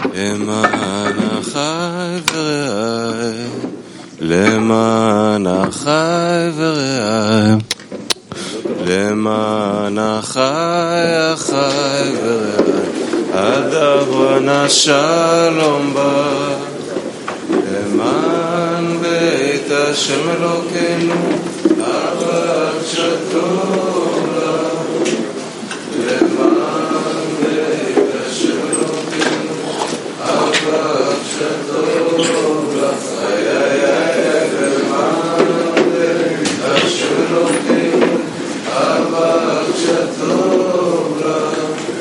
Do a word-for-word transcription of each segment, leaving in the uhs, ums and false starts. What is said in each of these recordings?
למען אחי ורעי, למען אחי ורעי, למען אחי אחי ורעי, עד אברנה שלום בך, למען בית השם אלוקינו, אהבת שטוב לך, למען בית השם אלוקינו, אהבת שטוב לך, איי איי איי, למען בית השם אלוקינו, אהבת שטוב לך,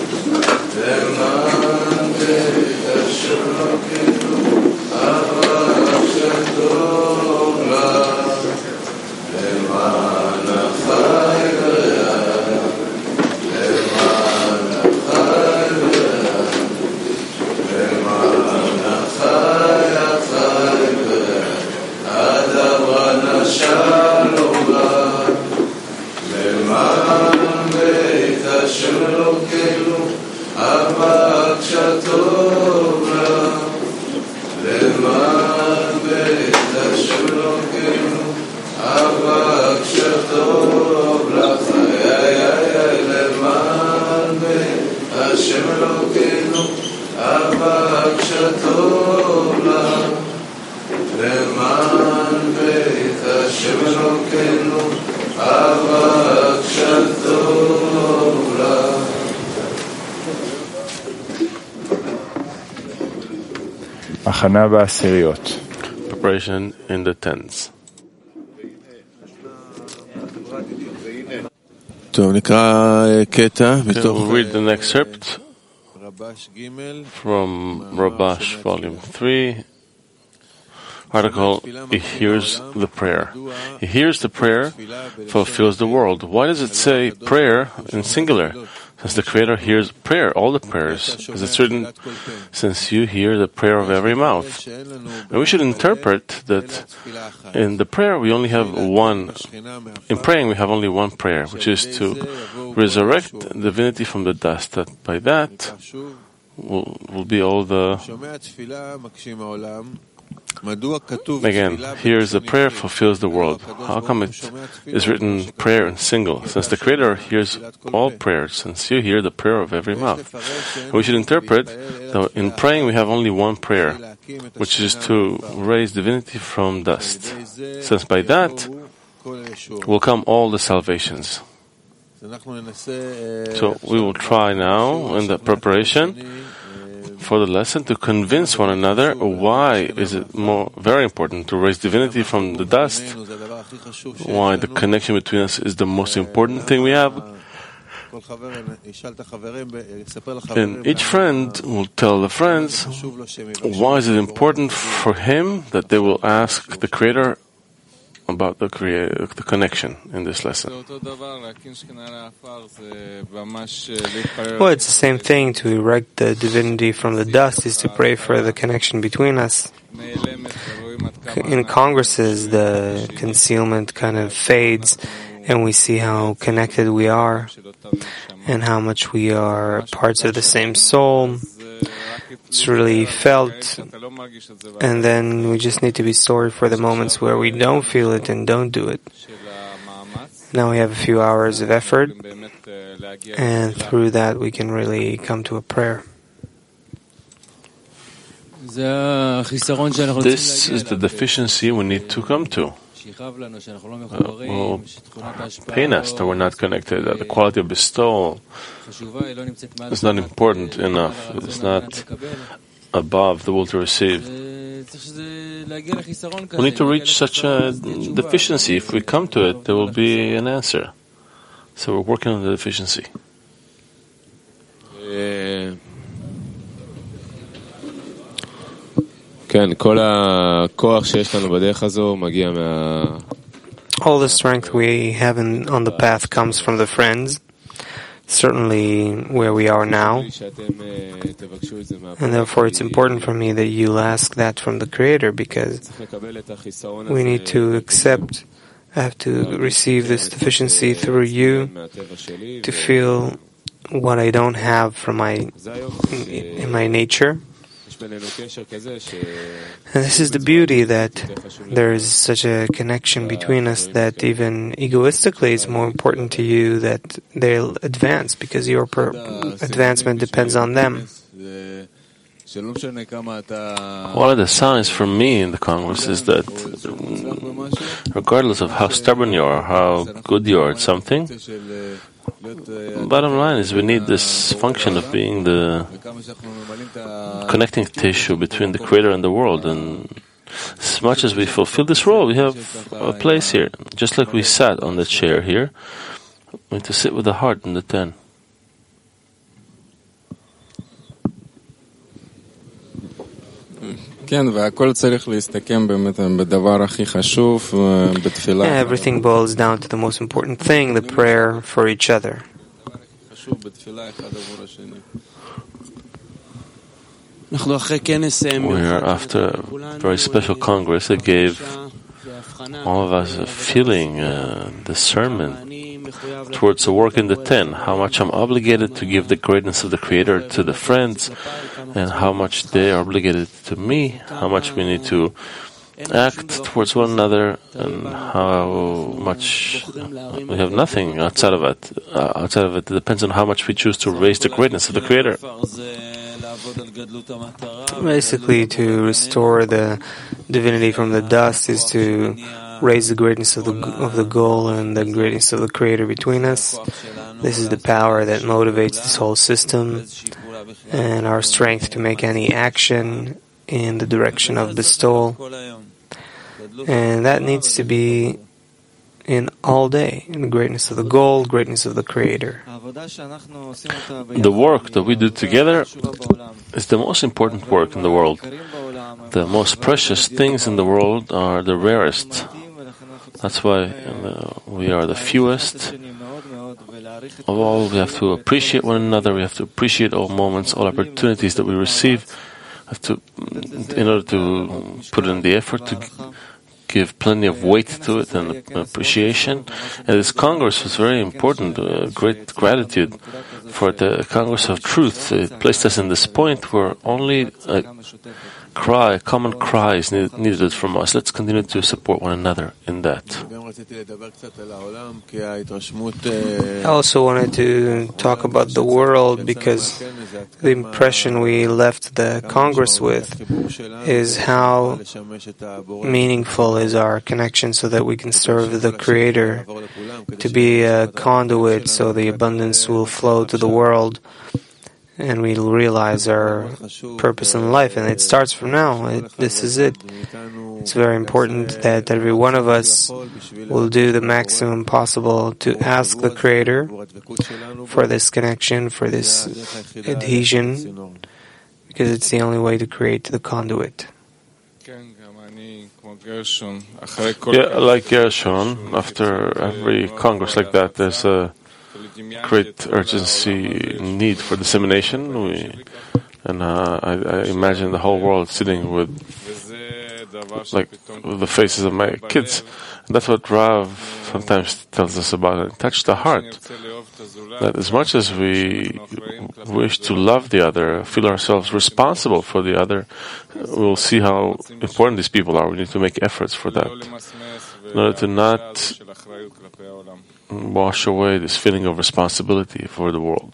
למען בית השם אלוקינו, אהבת שטוב לך, למען אחי ורעי, למען אחי ורעי, למען אחי אחי ורעי, עד אברנה שלום בך, למען בית השם אלוקינו, אהבת שטוב לך, למען בית השם אלוקינו, אהבת שטוב לך, איי איי איי, למען בית השם אלוקינו, אהבת שטוב לך, למען בית השם אלוקינו, אהבת שטוב לך. הכנה בעשיריות. Preparation in the tens. טוב, נקרא קטע מתוך We'll read the excerpt from Rabash, volume three, article, He hears the prayer. He hears the prayer, fulfills the world. Why does it say prayer in singular? Since the Creator hears prayer, all the prayers, is it certain, since you hear the prayer of every mouth. And we should interpret that in the prayer we only have one, in praying we have only one prayer, which is to resurrect divinity from the dust, that by that will, will be all the... Again, hears the prayer, fulfills the world. How come it is written prayer in single? Since the Creator hears all prayers, since you hear the prayer of every mouth. And we should interpret that in praying we have only one prayer, which is to raise divinity from dust. Since by that will come all the salvations. So we will try now in the preparation for the lesson to convince one another why is it more very important to raise divinity from the dust, why the connection between us is the most important thing we have. And each friend will tell the friends why is it important for him that they will ask the Creator about the, crea- the connection in this lesson. Well, it's the same thing. To erect the divinity from the dust is to pray for the connection between us. In congresses, the concealment kind of fades, and we see how connected we are, and how much we are parts of the same soul. It's really felt, and then we just need to be sorry for the moments where we don't feel it and don't do it. Now we have a few hours of effort, and through that we can really come to a prayer. This is the deficiency we need to come to. Uh, will pain us that we're not connected, that the quality of bestowal is not important enough, it's not above the will to receive. We need to reach such a deficiency. If we come to it, there will be an answer. So we're working on the deficiency. כן, כל הכוח שיש לנו בדרך הזו מגיע מה... All the strength we have in, on the path comes from the friends, certainly where we are now. And therefore it's important for me that you'll ask that from the Creator, because we need to accept, I have to receive this deficiency through you, to feel what I don't have from my in my nature. And this is the beauty, that there is such a connection between us that even egoistically it's more important to you that they'll advance, because your per- advancement depends on them. One of the signs for me in the Congress is that regardless of how stubborn you are, how good you are at something, bottom line is we need this function of being the connecting tissue between the Creator and the world. And as much as we fulfill this role, we have a place here. Just like we sat on the chair here, we need to sit with the heart in the ten. Yeah, everything boils down to the most important thing, the prayer for each other. We are after a very special Congress that gave all of us a feeling, uh, discernment towards the work in the ten, how much I'm obligated to give the greatness of the Creator to the friends, and how much they are obligated to me, how much we need to act towards one another, and how much we have nothing outside of it. Uh, outside of it, it depends on how much we choose to raise the greatness of the Creator. Basically, to restore the divinity from the dust is to raise the greatness of the of the goal and the greatness of the Creator between us. This is the power that motivates this whole system, and our strength to make any action in the direction of bestowal. And that needs to be in all day, in the greatness of the goal, greatness of the Creator. The work that we do together is the most important work in the world. The most precious things in the world are the rarest. That's why uh, we are the fewest of all. We have to appreciate one another. We have to appreciate all moments, all opportunities that we receive. Have to, in order to put in the effort to give plenty of weight to it and appreciation. And this Congress was very important. Uh, great gratitude for the Congress of Truth. It placed us in this point where only a cry, a common cry is needed from us. Let's continue to support one another in that. I also wanted to talk about the world, because the impression we left the Congress with is how meaningful is our connection so that we can serve the Creator, to be a conduit so the abundance will flow to the world and we'll realize our purpose in life. And it starts from now. It, this is it. It's very important that every one of us will do the maximum possible to ask the Creator for this connection, for this adhesion, because it's the only way to create the conduit. Yeah, like Gershon, after every Congress like that, there's a great urgency need for dissemination. We, and uh, I, I imagine the whole world sitting with like with the faces of my kids. And that's what Rav sometimes tells us about it. Touch the heart. That as much as we wish to love the other, feel ourselves responsible for the other, we'll see how important these people are. We need to make efforts for that, in order to not wash away this feeling of responsibility for the world.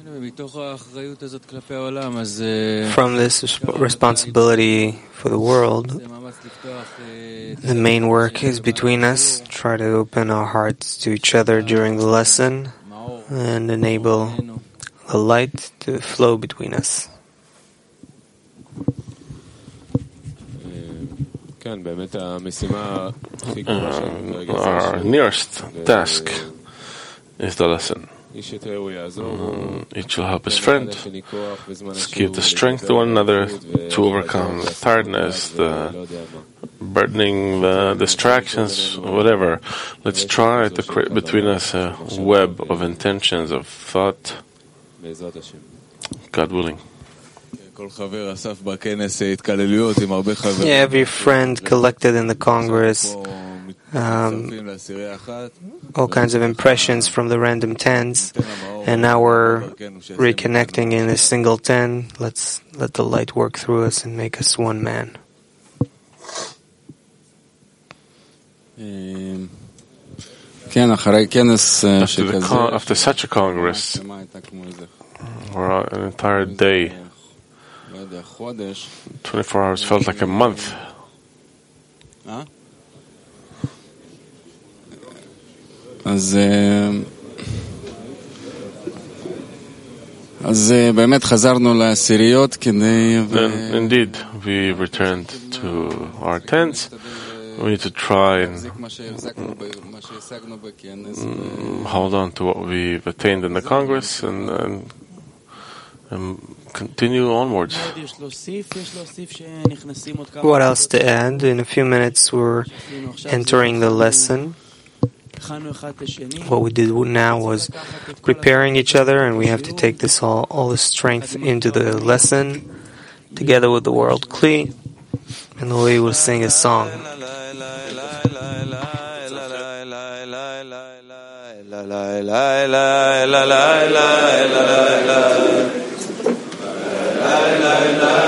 From this responsibility for the world, the main work is between us. Try to open our hearts to each other during the lesson and enable the light to flow between us. Uh, our nearest task is the lesson. Mm, each will help his friend. Let's give the strength to one another to overcome the tiredness, the burdening, the distractions, whatever. Let's try to create between us a web of intentions, of thought, God willing. Yeah, every friend collected in the Congress um, all kinds of impressions from the random tens, and now we're reconnecting in a single ten. Let's let the light work through us and make us one man. After, the con- after such a congress, or an entire day, twenty-four hours felt like a month. אז אז באמת חזרנו לעשיריות כדי... Indeed, we returned to our tents. We need to try and mm, hold on to what we've attained in the Congress and, and, and continue onwards. What else to add? In a few minutes we're entering the lesson. What we did now was preparing each other, and we have to take this all, all the strength into the lesson together with the world Kli, and the way we'll sing a song. La